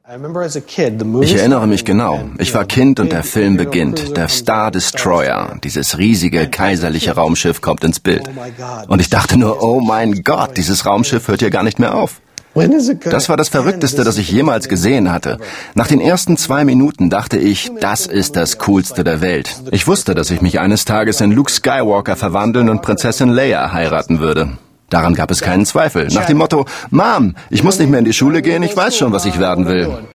Ich erinnere mich genau. Ich war Kind und der Film beginnt. Der Star Destroyer, dieses riesige kaiserliche Raumschiff, kommt ins Bild. Und ich dachte nur, oh mein Gott, dieses Raumschiff hört hier gar nicht mehr auf. Das war das Verrückteste, das ich jemals gesehen hatte. Nach den ersten 2 Minuten dachte ich, das ist das Coolste der Welt. Ich wusste, dass ich mich eines Tages in Luke Skywalker verwandeln und Prinzessin Leia heiraten würde. Daran gab es keinen Zweifel. Nach dem Motto, Mom, ich muss nicht mehr in die Schule gehen, ich weiß schon, was ich werden will.